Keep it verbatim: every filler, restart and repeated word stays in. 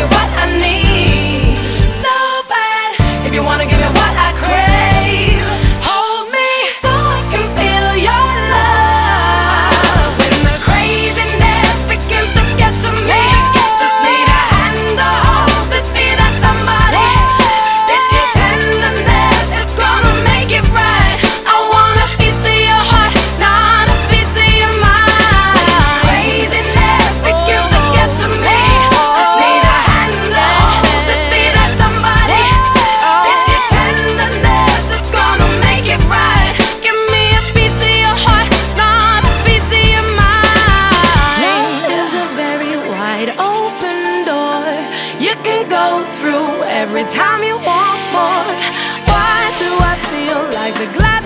you what I need so bad. If you wanna give me what I crave, hold me so I can feel your love. When the craziness begins to get to me, just need a hand to hold, just be that somebody. It's your tenderness, it's gonna make it right. I want a piece of your heart, not a piece of your mind. Craziness begins to get to me, just need a hand to hold, just be that somebody. It's your tenderness, it's gonna make it right. Give me a piece of your heart, not a piece of your mind. Love is a very wide open door you can go through every time you want more. Why do I feel like the glass